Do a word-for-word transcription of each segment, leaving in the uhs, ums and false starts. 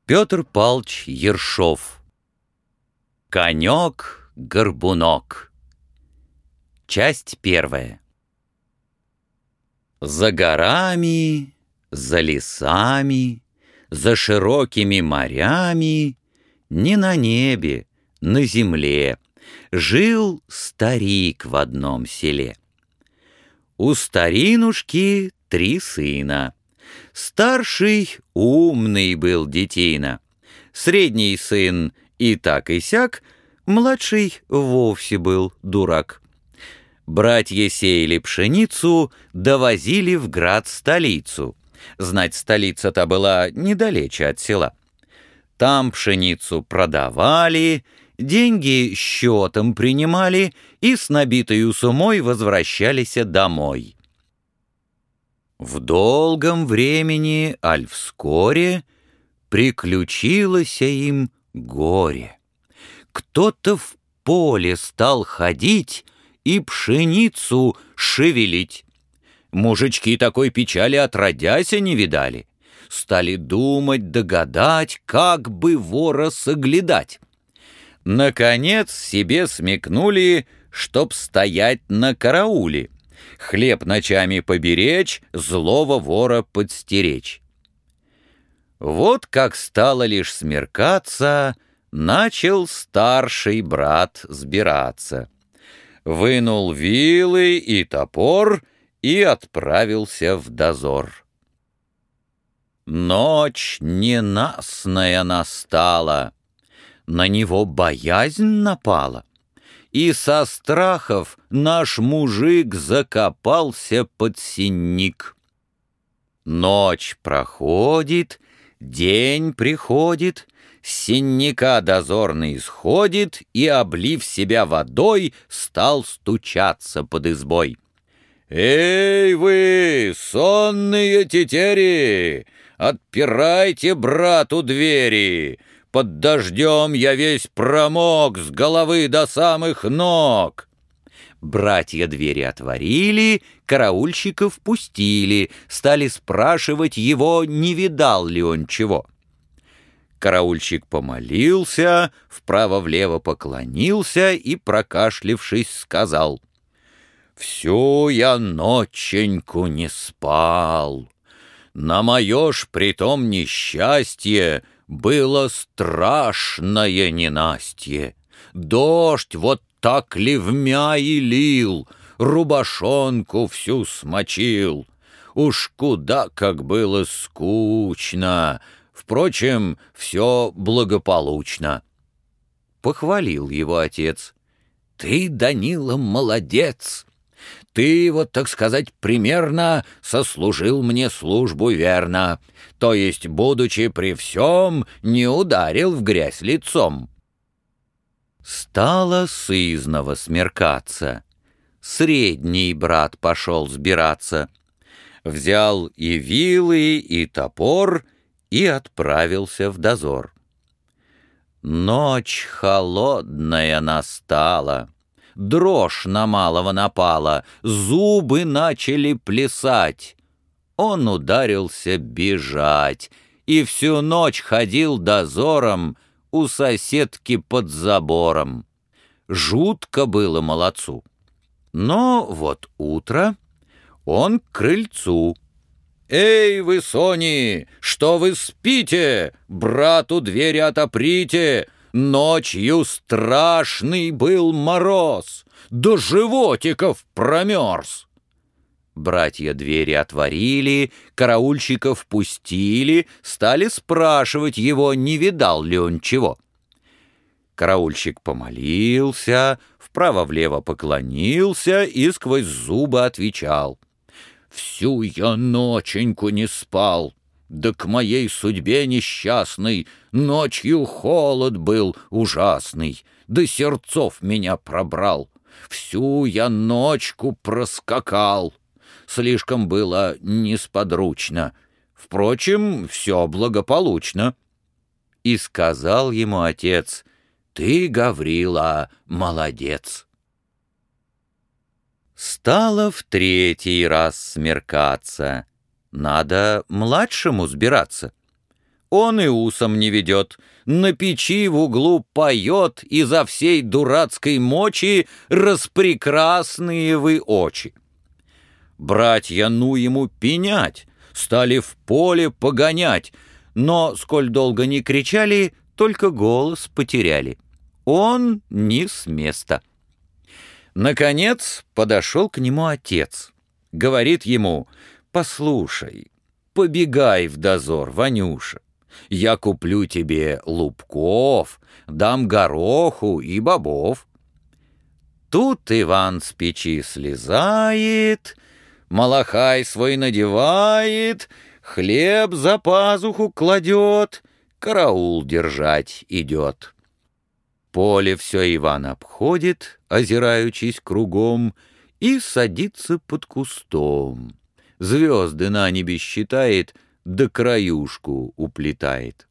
Петр Палч Ершов. Конек-горбунок. Часть первая. За горами, за лесами, за широкими морями, не на небе, на земле, жил старик в одном селе. У старинушки три сына. Старший умный был детина, средний сын и так и сяк, младший вовсе был дурак. Братья сеяли пшеницу, довозили в град-столицу. Знать, столица-то была недалече от села. Там пшеницу продавали, деньги счетом принимали и с набитою сумой возвращались домой. В долгом времени, аль вскоре, приключилось им горе. Кто-то в поле стал ходить и пшеницу шевелить. Мужички такой печали отродяся не видали. Стали думать, догадать, как бы вора соглядать. Наконец себе смекнули, чтоб стоять на карауле, хлеб ночами поберечь, злого вора подстеречь. Вот как стало лишь смеркаться, начал старший брат сбираться. Вынул вилы и топор и отправился в дозор. Ночь ненастная настала, на него боязнь напала, и со страхов наш мужик закопался под сенник. Ночь проходит, день приходит, с сенника дозорный сходит и, облив себя водой, стал стучаться под избой. «Эй вы, сонные тетери, отпирайте брату двери! Под дождем я весь промок с головы до самых ног!» Братья двери отворили, караульщиков пустили, стали спрашивать его, не видал ли он чего. Караульщик помолился, вправо-влево поклонился и, прокашлившись, сказал: «Всю я ноченьку не спал. На мое ж притом несчастье было страшное ненастье. Дождь вот так ливмя и лил, рубашонку всю смочил. Уж куда как было скучно. Впрочем, все благополучно». Похвалил его отец: «Ты, Данила, молодец! Ты, вот так сказать, примерно сослужил мне службу верно, то есть, будучи при всем, не ударил в грязь лицом». Стало сызнова смеркаться. Средний брат пошел сбираться. Взял и вилы, и топор, и отправился в дозор. Ночь холодная настала. Дрожь на малого напала, зубы начали плясать. Он ударился бежать и всю ночь ходил дозором у соседки под забором. Жутко было молодцу. Но вот утро, он к крыльцу. «Эй вы, сони, что вы спите? Брату двери отоприте! Ночью страшный был мороз, до животиков промерз». Братья двери отворили, караульщиков пустили, стали спрашивать его, не видал ли он чего. Караульщик помолился, вправо-влево поклонился и сквозь зубы отвечал: «Всю я ноченьку не спал. Да к моей судьбе несчастной ночью холод был ужасный, да сердцов меня пробрал. Всю я ночку проскакал. Слишком было несподручно. Впрочем, все благополучно». И сказал ему отец: «Ты, Гаврила, молодец». Стало в третий раз смеркаться. Надо младшему сбираться. Он и усом не ведет, на печи в углу поет изо всей дурацкой мочи распрекрасные вы очи. Братья, ну ему пенять, стали в поле погонять, но, сколь долго не кричали, только голос потеряли. Он не с места. Наконец подошел к нему отец. Говорит ему: «Послушай, побегай в дозор, Ванюша. Я куплю тебе лубков, дам гороху и бобов». Тут Иван с печи слезает, малахай свой надевает, хлеб за пазуху кладет, караул держать идет. Поле все Иван обходит, озираючись кругом, и садится под кустом. Звезды на небе считает, да краюшку уплетает.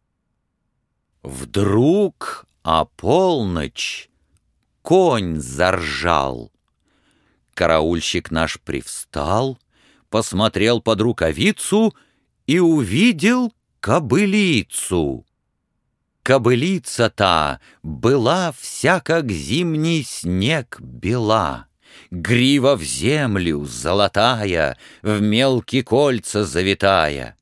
Вдруг о полночь конь заржал. Караульщик наш привстал, посмотрел под рукавицу и увидел кобылицу. Кобылица-то была вся, как зимний снег, бела, грива в землю золотая, в мелкие кольца завитая.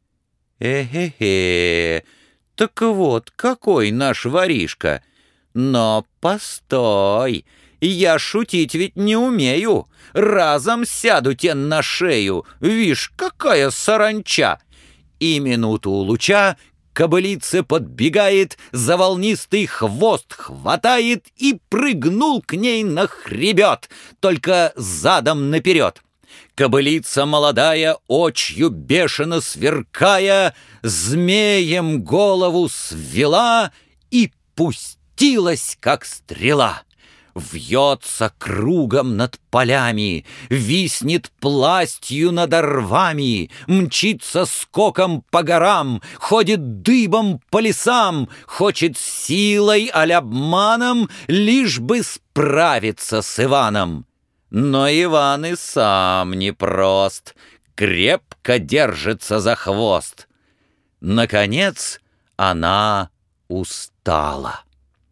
Э-хе-хе, так вот какой наш воришка! Но постой, я шутить ведь не умею, разом сяду те на шею, вишь, какая саранча! И минуту у луча кобылица подбегает, за волнистый хвост хватает и прыгнул к ней на хребет, только задом наперед. Кобылица молодая, очью бешено сверкая, змеем голову свела и пустилась, как стрела. Вьется кругом над полями, виснет пластью над рвами, мчится скоком по горам, ходит дыбом по лесам, хочет силой аль обманом, лишь бы справиться с Иваном. Но Иван и сам непрост, крепко держится за хвост. Наконец она устала.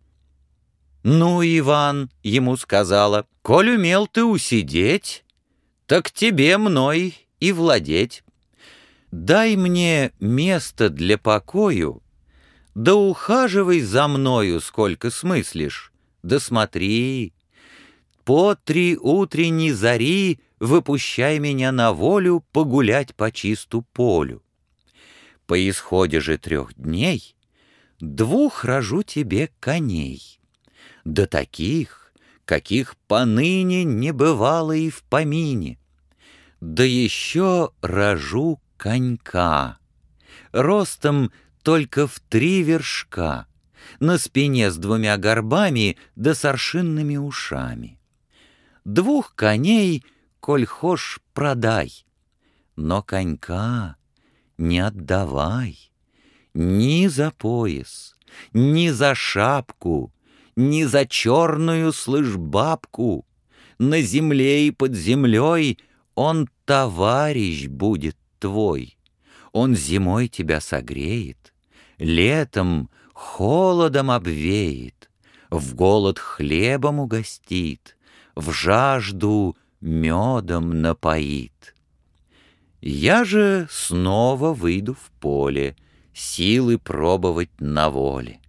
«Ну, Иван, — ему сказала, — коль умел ты усидеть, так тебе мной и владеть. Дай мне место для покою, да ухаживай за мною, сколько смыслишь, да смотри, по три утренней зари выпущай меня на волю погулять по чисту полю. По исходе же трех дней двух рожу тебе коней, да таких, каких поныне не бывало и в помине. Да еще рожу конька, ростом только в три вершка, на спине с двумя горбами да с аршинными ушами. Двух коней, коль хошь, продай, но конька не отдавай ни за пояс, ни за шапку, ни за черную, слышь, бабку. На земле и под землей он товарищ будет твой. Он зимой тебя согреет, летом холодом обвеет, в голод хлебом угостит, в жажду медом напоит. Я же снова выйду в поле, силы пробовать на воле.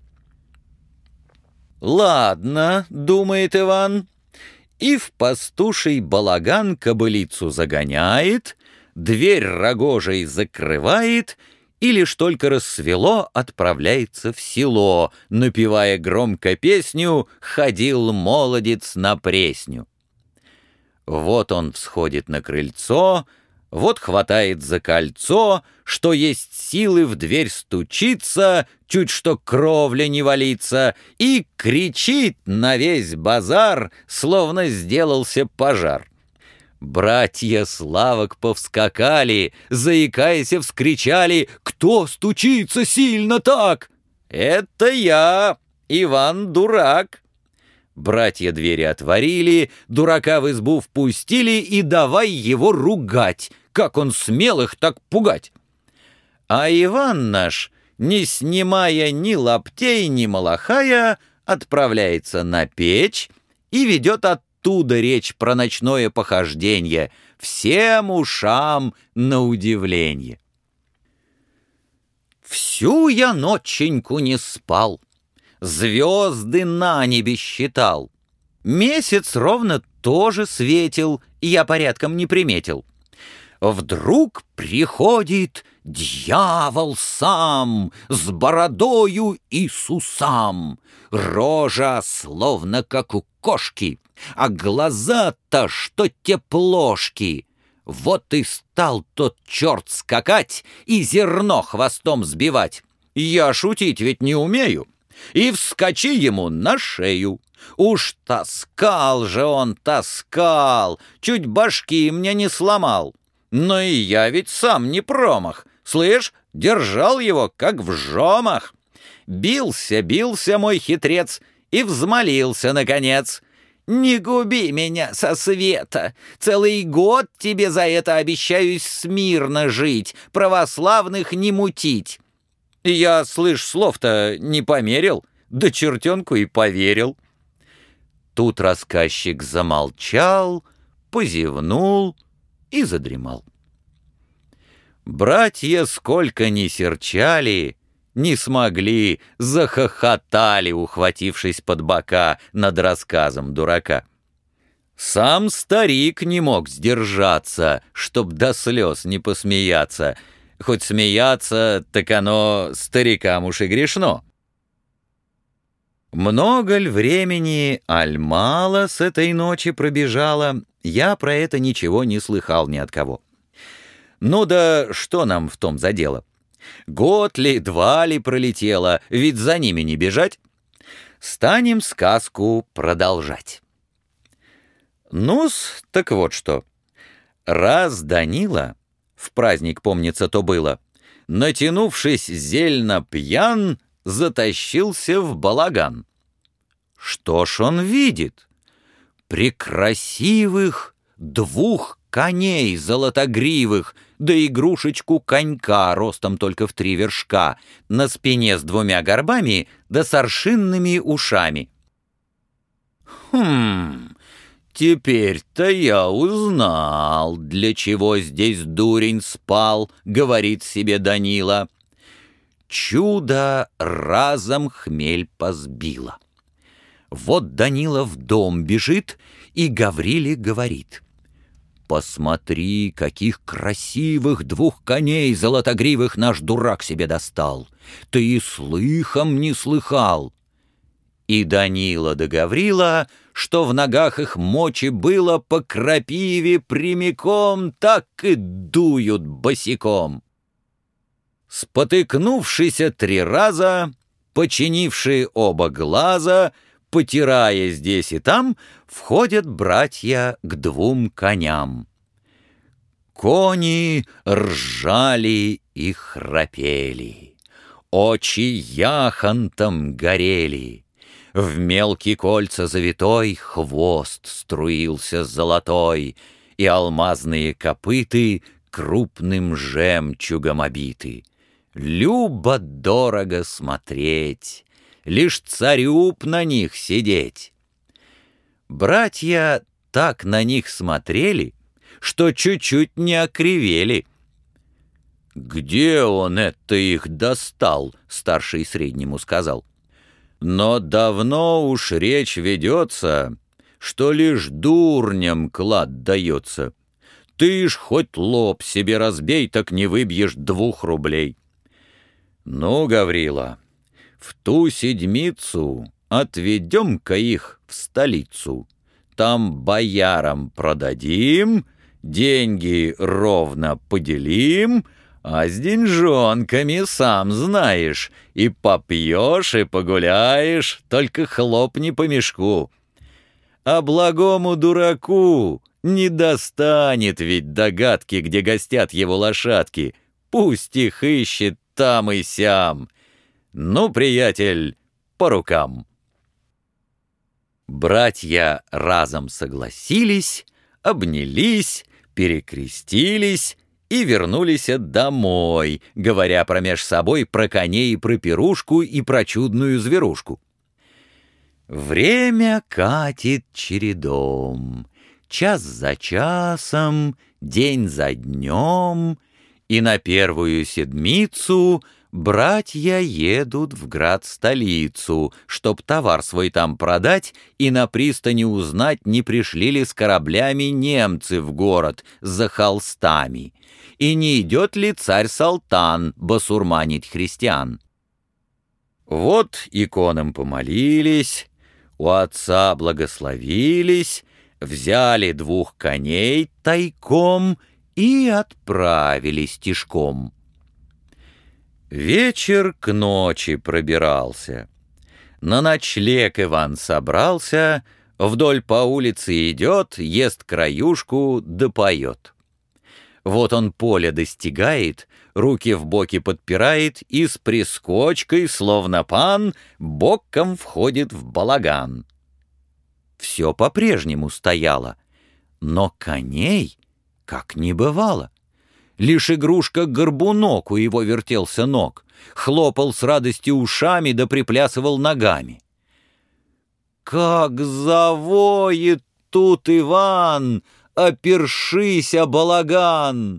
«Ладно, — думает Иван, — и в пастуший балаган кобылицу загоняет, дверь рогожей закрывает и лишь только рассвело отправляется в село, напевая громко песню «Ходил молодец на пресню». Вот он всходит на крыльцо, вот хватает за кольцо, что есть силы в дверь стучится, чуть что кровля не валится, и кричит на весь базар, словно сделался пожар. Братья славок повскакали, заикаясь, вскричали: «Кто стучится сильно так?» «Это я, Иван Дурак». Братья двери отворили, дурака в избу впустили и давай его ругать, как он смел их так пугать. А Иван наш, не снимая ни лаптей, ни малахая, отправляется на печь и ведет оттуда речь про ночное похожденье, всем ушам на удивление. Всю я ноченьку не спал, звезды на небе считал. Месяц ровно тоже светил, я порядком не приметил. Вдруг приходит дьявол сам, с бородою и с усам. Рожа словно как у кошки, а глаза-то что те плошки. Вот и стал тот черт скакать и зерно хвостом сбивать. Я шутить ведь не умею. И вскочи ему на шею. Уж таскал же он, таскал, чуть башки мне не сломал. Но и я ведь сам не промах. Слышь, держал его, как в жомах. Бился, бился мой хитрец и взмолился, наконец. «Не губи меня со света! Целый год тебе за это обещаюсь смирно жить, православных не мутить!» Я, слышь, слов-то не померил, да чертенку и поверил. Тут рассказчик замолчал, позевнул и задремал. Братья, сколько ни серчали, не смогли, захохотали, ухватившись под бока над рассказом дурака. Сам старик не мог сдержаться, чтоб до слез не посмеяться. Хоть смеяться, так оно старикам уж и грешно. Много ль времени, аль мало с этой ночи пробежало, я про это ничего не слыхал ни от кого. Ну да что нам в том за дело? Год ли, два ли пролетело, ведь за ними не бежать. Станем сказку продолжать. Ну-с, так вот что. Раз Данила, в праздник, помнится, то было, натянувшись зельно пьян, затащился в балаган. Что ж он видит? Прекрасивых двух коней золотогривых, да игрушечку конька ростом только в три вершка, на спине с двумя горбами да с аршинными ушами. Хм, теперь-то я узнал, для чего здесь дурень спал, говорит себе Данила. Чудо разом хмель позбило. Вот Данила в дом бежит и Гавриле говорит: «Посмотри, каких красивых двух коней золотогривых наш дурак себе достал! Ты и слыхом не слыхал!» И Данила да Гаврила, что в ногах их мочи было по крапиве прямиком, так и дуют босиком. Спотыкнувшися три раза, починившие оба глаза, потирая здесь и там, входят братья к двум коням. Кони ржали и храпели, очи яхонтом горели, в мелкие кольца завитой хвост струился золотой, и алмазные копыты крупным жемчугом обиты. Любо-дорого смотреть, лишь царю б на них сидеть. Братья так на них смотрели, что чуть-чуть не окривели. «Где он это их достал?» — старший среднему сказал. «Но давно уж речь ведется, что лишь дурням клад дается. Ты ж хоть лоб себе разбей, так не выбьешь двух рублей». «Ну, Гаврила, в ту седмицу отведем-ка их в столицу. Там боярам продадим, деньги ровно поделим, а с деньжонками, сам знаешь, и попьешь, и погуляешь, только хлопни по мешку. А благому дураку не достанет ведь догадки, где гостят его лошадки, пусть их ищет там и сям. Ну, приятель, по рукам». Братья разом согласились, обнялись, перекрестились и вернулись домой, говоря промеж собой про коней и про пирушку и про чудную зверушку. Время катит чередом, час за часом, день за днем, и на первую седмицу братья едут в град-столицу, чтоб товар свой там продать и на пристани узнать, не пришли ли с кораблями немцы в город за холстами, и не идет ли царь-салтан басурманить христиан. Вот иконам помолились, у отца благословились, взяли двух коней тайком и отправились тишком. Вечер к ночи пробирался. На ночлег Иван собрался, вдоль по улице идет, ест краюшку да поет. Вот он поле достигает, руки в боки подпирает и с прискочкой, словно пан, боком входит в балаган. Все по-прежнему стояло, но коней как не бывало. Лишь игрушка-горбунок у его вертелся ног, хлопал с радостью ушами да приплясывал ногами. Как завоет тут Иван, опершися балаган!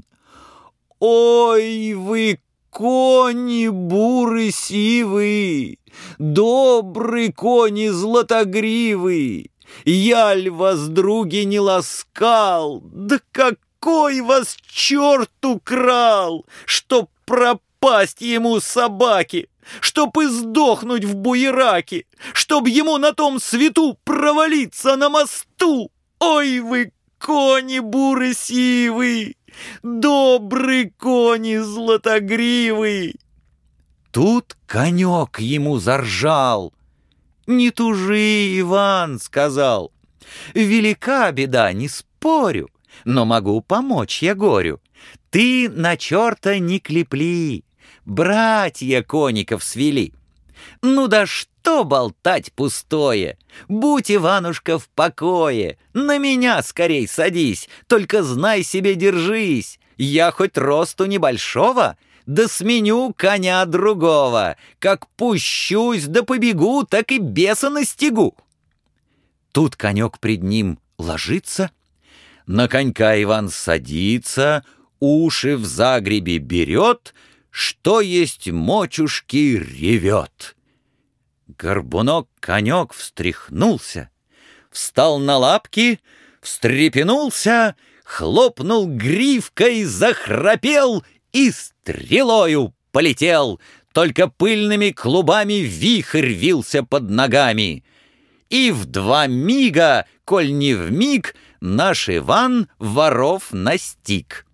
Ой, вы, кони буры сивы, добрый кони златогривы, яль вас, други, не ласкал, да какой вас черт украл, чтоб пропасть ему собаки, чтоб издохнуть в буераке, чтоб ему на том свету провалиться на мосту! Ой, вы, кони буры сивы, добрый кони златогривый! Тут конек ему заржал. «Не тужи, Иван, — сказал, — велика беда, не спорю, но могу помочь я горю. Ты на черта не клепли, братья коников свели. Ну да что болтать пустое, будь, Иванушка, в покое, на меня скорей садись, только знай себе, держись, я хоть росту небольшого, да сменю коня другого, как пущусь да побегу, так и беса настигу». Тут конек пред ним ложится, на конька Иван садится, уши в загребе берет, что есть мочушки ревет. Горбунок-конек встряхнулся, встал на лапки, встрепенулся, хлопнул гривкой, захрапел и стрелою полетел, только пыльными клубами вихрь вился под ногами. И в два мига, коль не в миг, наш Иван воров настиг.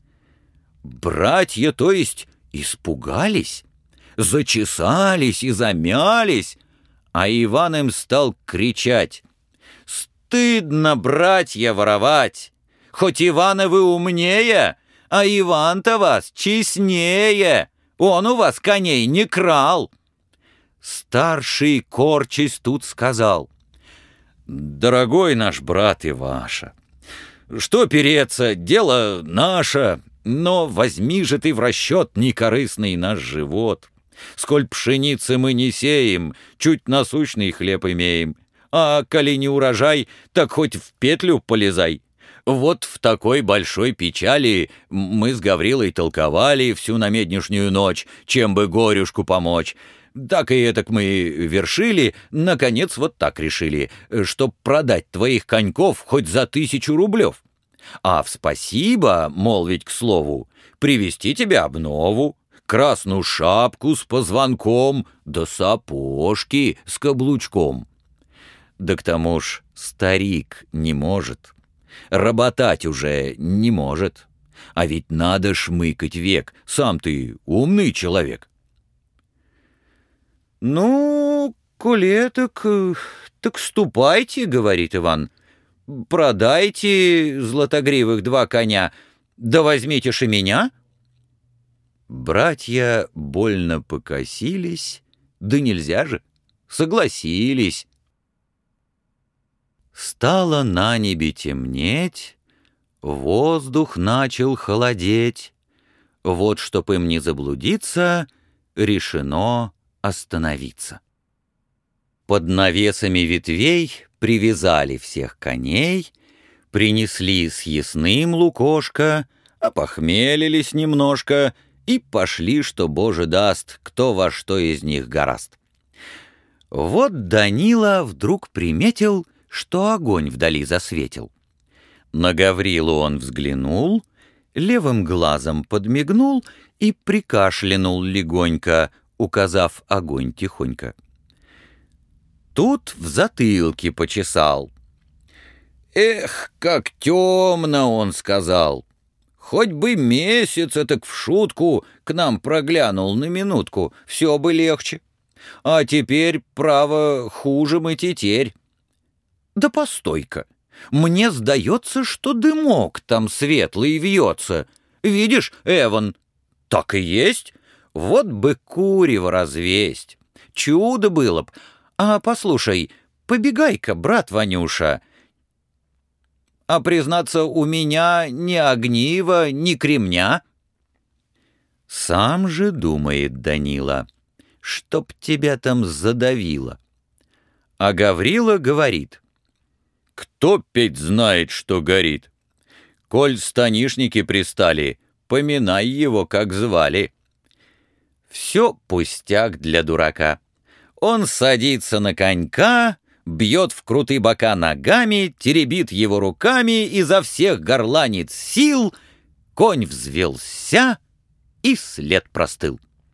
Братья, то есть, испугались, зачесались и замялись, а Иван им стал кричать: «Стыдно, братья, воровать! Хоть Ивана вы умнее, а Иван-то вас честнее, он у вас коней не крал». Старший, корчась, тут сказал: «Дорогой наш брат Иваша, что переться, дело наше, но возьми же ты в расчет некорыстный наш живот. Сколь пшеницы мы не сеем, чуть насущный хлеб имеем, а коли не урожай, так хоть в петлю полезай. Вот в такой большой печали мы с Гаврилой толковали всю намеднишнюю ночь, чем бы горюшку помочь. Так и этак мы вершили, наконец вот так решили, чтоб продать твоих коньков хоть за тысячу рублев. А в спасибо, молвить к слову, привезти тебе обнову, красную шапку с позвонком, да сапожки с каблучком. Да к тому ж старик не может, работать уже не может, а ведь надо шмыкать век, сам ты умный человек». «Ну, коли так, так ступайте, — говорит Иван, — продайте златогривых два коня, да возьмите ж и меня». Братья больно покосились, да нельзя же, согласились. Стало на небе темнеть, Воздух начал холодеть. Вот, чтоб им не заблудиться, решено остановиться. Под навесами ветвей привязали всех коней, принесли съестным лукошко, опохмелились немножко и пошли, что Боже даст, кто во что из них гораст. Вот Данила вдруг приметил, что огонь вдали засветил. На Гаврилу он взглянул, левым глазом подмигнул и прикашлянул легонько, указав огонь тихонько. Тут в затылке почесал. «Эх, как темно!» — он сказал. «Хоть бы месяц, так в шутку к нам проглянул на минутку, все бы легче. А теперь, право, хуже мы тетерь». «Да постой-ка! Мне сдается, что дымок там светлый вьется. Видишь, Эван?» «Так и есть. Вот бы курево развесть. Чудо было б. А послушай, побегай-ка, брат Ванюша. А признаться, у меня ни огнива, ни кремня». Сам же думает Данила, чтоб тебя там задавило. А Гаврила говорит: «Кто петь знает, что горит? Коль станишники пристали, поминай его, как звали». Все пустяк для дурака. Он садится на конька, бьет в крутые бока ногами, теребит его руками, изо всех горланит сил, конь взвелся и след простыл.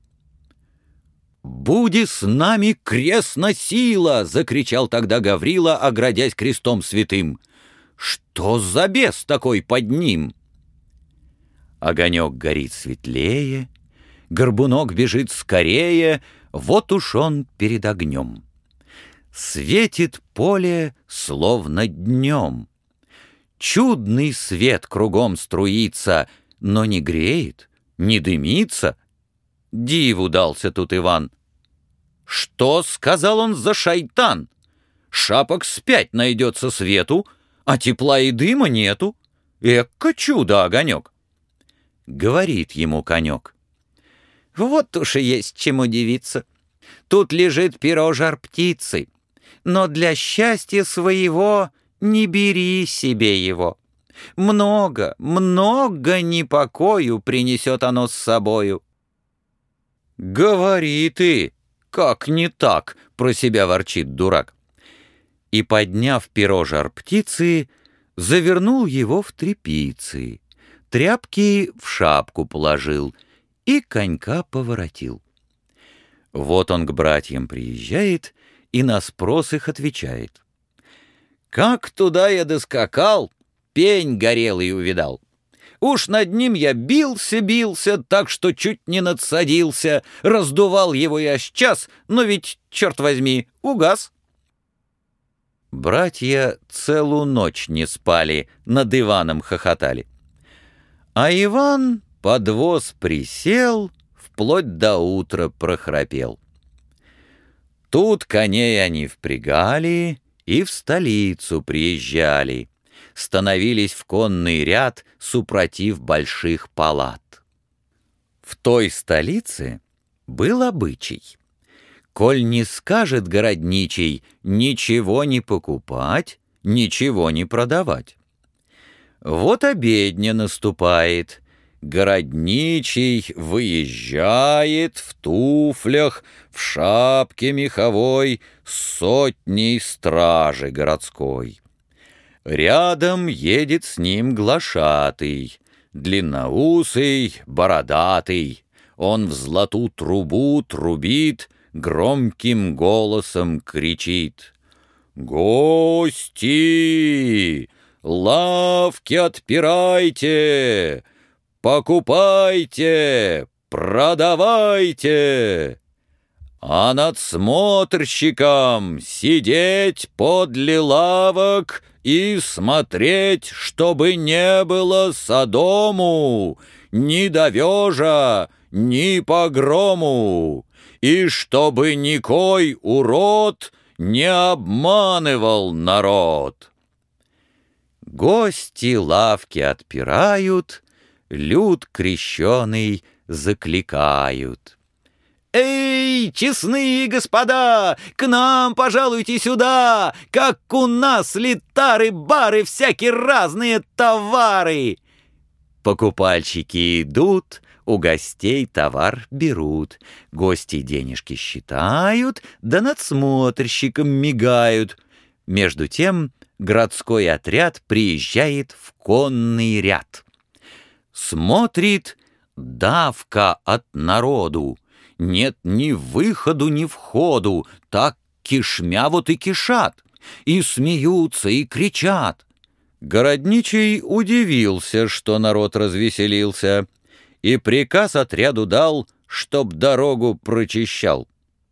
«Буди с нами крестна сила!» — закричал тогда Гаврила, оградясь крестом святым. «Что за бес такой под ним?» Огонек горит светлее, горбунок бежит скорее, вот уж он перед огнем. Светит поле, словно днем. Чудный свет кругом струится, но не греет, не дымится. Диву дался тут Иван. «Что, — сказал он, — за шайтан? Шапок спять найдется свету, а тепла и дыма нету. Эка чудо огонек!» Говорит ему конек: «Вот уж и есть чему удивиться. Тут лежит перо жар-птицы, но для счастья своего не бери себе его. Много, много непокою принесет оно с собою». «Говори ты, как не так?» — про себя ворчит дурак. И, подняв перо жар-птицы, завернул его в тряпицы, тряпки в шапку положил и конька поворотил. Вот он к братьям приезжает и на спрос их отвечает: «Как туда я доскакал, пень горелый увидал. Уж над ним я бился-бился, так что чуть не надсадился, раздувал его я сейчас, но ведь, черт возьми, угас». Братья целую ночь не спали, над Иваном хохотали. А Иван под воз присел, вплоть до утра прохрапел. Тут коней они впрягали и в столицу приезжали, становились в конный ряд супротив больших палат. В той столице был обычай: коль не скажет городничий ничего не покупать, ничего не продавать. Вот обедня наступает, городничий выезжает в туфлях, в шапке меховой, с сотней стражи городской. Рядом едет с ним глашатый, длинноусый, бородатый. Он в злату трубу трубит, громким голосом кричит: «Гости! Лавки отпирайте! Покупайте! Продавайте! А надсмотрщикам сидеть подле лавок и смотреть, чтобы не было содому, ни довежа, ни погрому, и чтобы никой урод не обманывал народ». Гости лавки отпирают, люд крещеный закликают. «Эй, честные господа, к нам пожалуйте сюда, как у нас литары-бары, всякие разные товары!» Покупальщики идут, у гостей товар берут, гости денежки считают, да надсмотрщиком мигают. Между тем городской отряд приезжает в конный ряд. Смотрит, давка от народу, нет ни выходу, ни входу, так кишмя вот и кишат, и смеются, и кричат. Городничий удивился, что народ развеселился, и приказ отряду дал, чтоб дорогу прочищал.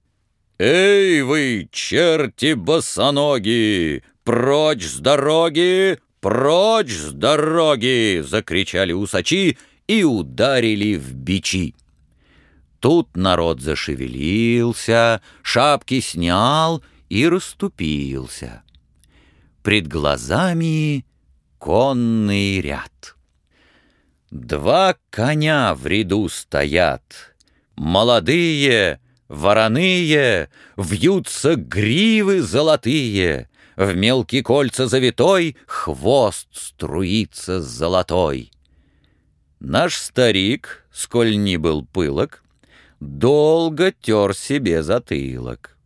«Эй вы, черти босоноги! Прочь с дороги! Прочь с дороги!» — закричали усачи и ударили в бичи. Тут народ зашевелился, шапки снял и расступился. Пред глазами конный ряд. Два коня в ряду стоят, молодые, вороные, вьются гривы золотые, в мелкие кольца завитой хвост струится золотой. Наш старик, сколь ни был пылок, долго тер себе затылок.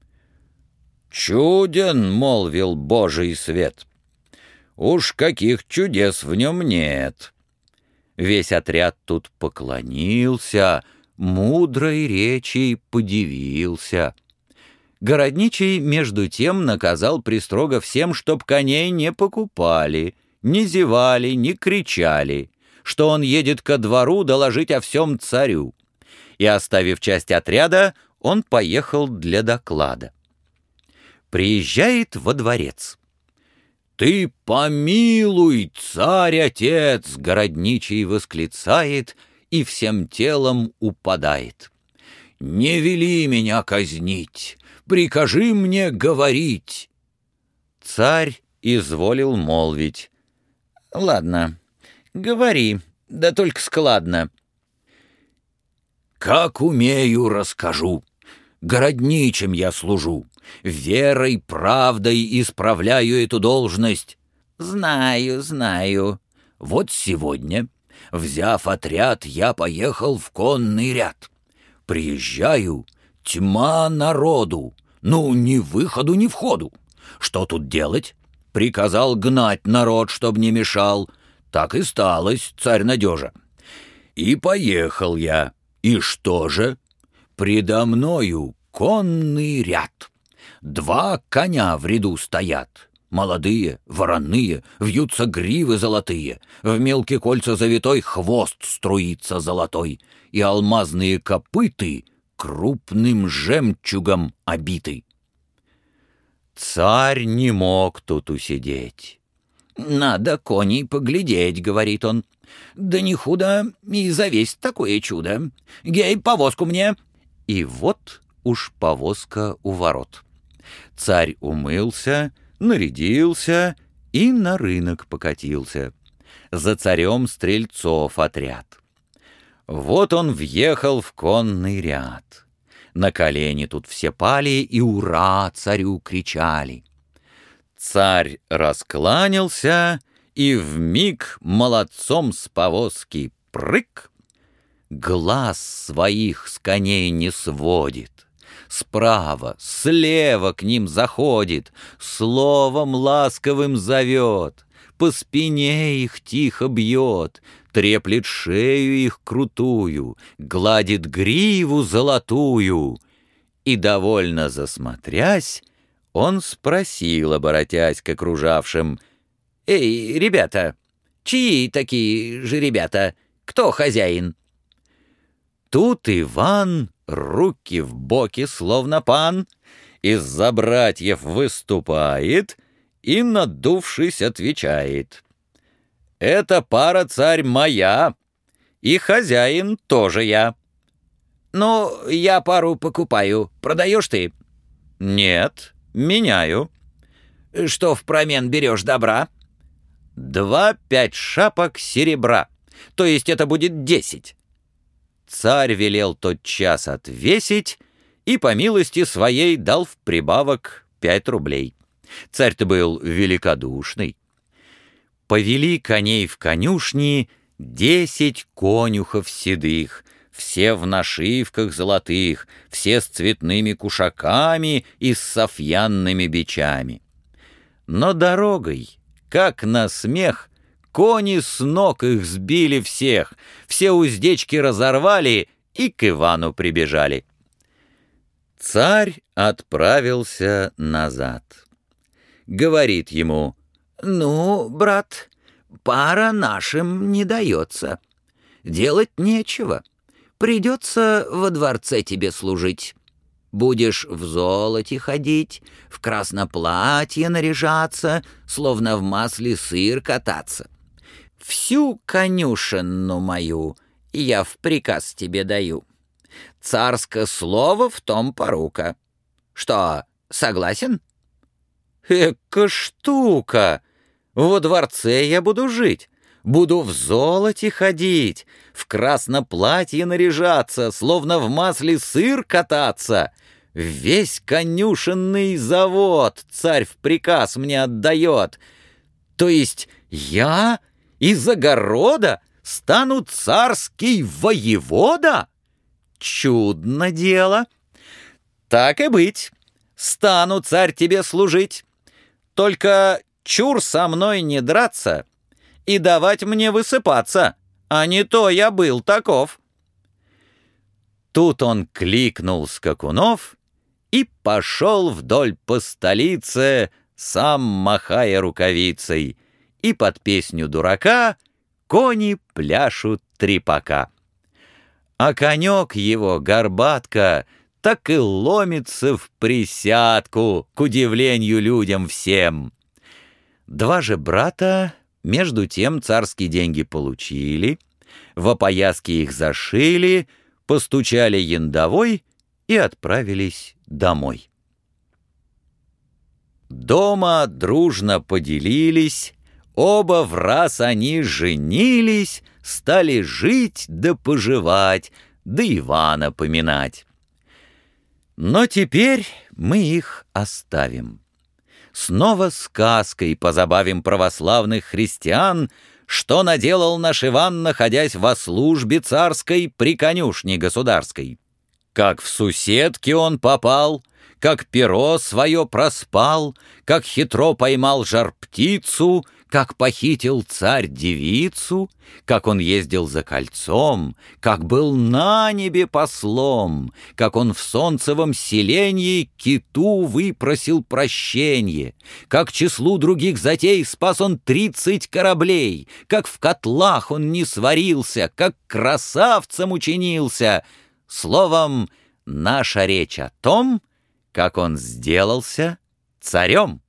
«Чуден, — молвил Божий свет, — уж каких чудес в нем нет». Весь отряд тут поклонился, мудрой речи подивился. Городничий, между тем, наказал пристрого всем, чтоб коней не покупали, не зевали, не кричали, что он едет ко двору доложить о всем царю. И, оставив часть отряда, он поехал для доклада. Приезжает во дворец. «Ты помилуй, царь-отец!» — городничий восклицает и всем телом упадает. «Не вели меня казнить, прикажи мне говорить!» Царь изволил молвить. «Ладно, говори, да только складно». «Как умею, расскажу. Городничим я служу. Верой, правдой исправляю эту должность». «Знаю, знаю». «Вот сегодня, взяв отряд, я поехал в конный ряд. Приезжаю, тьма народу, ну, ни выходу, ни входу. Что тут делать? Приказал гнать народ, чтоб не мешал. Так и сталось, царь надежа. И поехал я. И что же? Предо мною конный ряд. Два коня в ряду стоят, молодые, вороные, вьются гривы золотые, в мелкие кольца завитой хвост струится золотой, и алмазные копыты крупным жемчугом обиты. Царь не мог тут усидеть. «Надо коней поглядеть», — говорит он. «Да не худо и завесть такое чудо. Гей, повозку мне!» И вот уж повозка у ворот. Царь умылся, нарядился и на рынок покатился. За царем стрельцов отряд. Вот он въехал в конный ряд. На колени тут все пали и «Ура!» царю кричали. Царь раскланялся и вмиг молодцом с повозки прыг. Глаз своих с коней не сводит. Справа, слева к ним заходит, словом ласковым зовет, по спине их тихо бьет, треплет шею их крутую, гладит гриву золотую. И, довольно засмотрясь, он спросил, оборотясь к окружавшим: «Эй, ребята, чьи такие же ребята? Кто хозяин?» Тут Иван, руки в боки, словно пан, из-за братьев выступает и, надувшись, отвечает: «Эта пара, царь, моя, и хозяин тоже я». «Ну, я пару покупаю, продаешь ты?» «Нет, меняю». «Что впромен берешь добра?» два пять шапок серебра, то есть это будет десять. Царь велел тотчас отвесить и по милости своей дал в прибавок пять рублей. Царь-то был великодушный. Повели коней в конюшни десять конюхов седых, все в нашивках золотых, все с цветными кушаками и с софьянными бичами. Но дорогой, как на смех, кони с ног их сбили всех, все уздечки разорвали и к Ивану прибежали. Царь отправился назад. Говорит ему: «Ну, брат, пара нашим не дается. Делать нечего. Придется во дворце тебе служить. Будешь в золоте ходить, в красноплатье наряжаться, словно в масле сыр кататься. Всю конюшенну мою я в приказ тебе даю. Царское слово в том порука. Что, согласен?» «Эка штука! Во дворце я буду жить, буду в золоте ходить, в красноплатье наряжаться, словно в масле сыр кататься. Весь конюшенный завод царь в приказ мне отдает. То есть я из огорода стану царский воевода? Чудно дело! Так и быть, стану, царь, тебе служить. Только чур со мной не драться и давать мне высыпаться, а не то я был таков». Тут он кликнул скакунов и пошел вдоль по столице, сам махая рукавицей, и под песню дурака кони пляшут трепака. А конек его, горбатка, так и ломится в присядку, к удивлению людям всем. Два же брата между тем царские деньги получили, в опояске их зашили, постучали яндовой и отправились домой. Дома дружно поделились, оба враз они женились, стали жить да поживать, да Ивана поминать. Но теперь мы их оставим. Снова сказкой позабавим православных христиан, что наделал наш Иван, находясь во службе царской при конюшне государской. Как в суседке он попал, как перо свое проспал, как хитро поймал жар-птицу, как похитил царь девицу, как он ездил за кольцом, как был на небе послом, как он в солнцевом селенье киту выпросил прощенье, как числу других затей спас он тридцать кораблей, как в котлах он не сварился, как красавцем учинился. Словом, наша речь о том, как он сделался царем.